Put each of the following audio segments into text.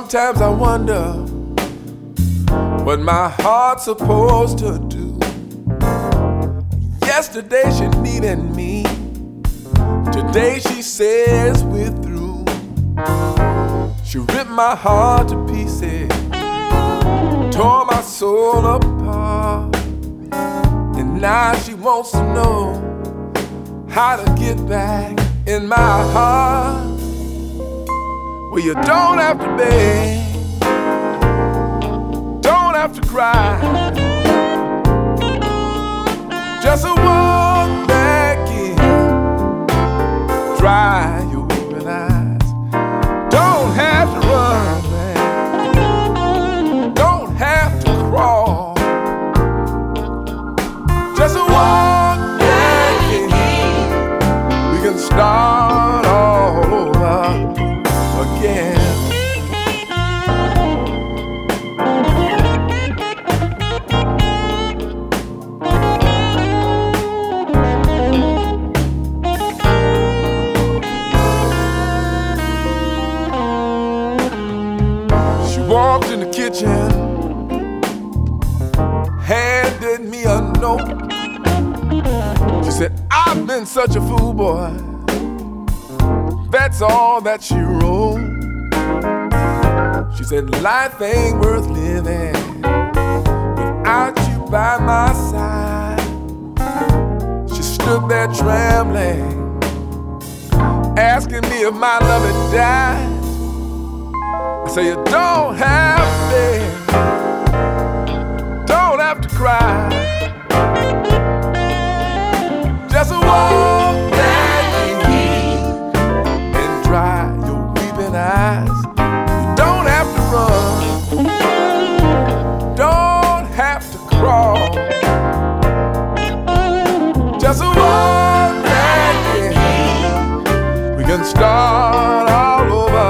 Sometimes I wonder what my heart's supposed to do. Yesterday she needed me, today she says we're through. She ripped my heart to pieces, tore my soul apart, and now she wants to know how to get back in my heart. Well, you don't have to beg, don't have to cry, just walk back in, dry your weeping eyes. Don't have to run, man, don't have to crawl, just walk back in. We can start all over again. She walked in the kitchen, handed me a note. She said, I've been such a fool, boy. That's all that she wrote. She said, life ain't worth living without you by my side. She stood there trembling, asking me if my love had died. I say, you don't have to beg, don't have to cry, just walk back in and dry your weeping eyes. You don't have to run, don't have to crawl, just walk back in. We can start all over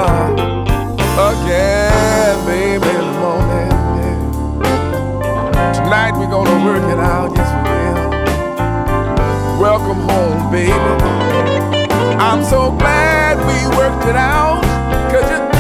again, baby, in the morning. Yeah. Tonight we're gonna work it out, yes we will. Welcome home, baby. I'm so glad we worked it out, 'cause you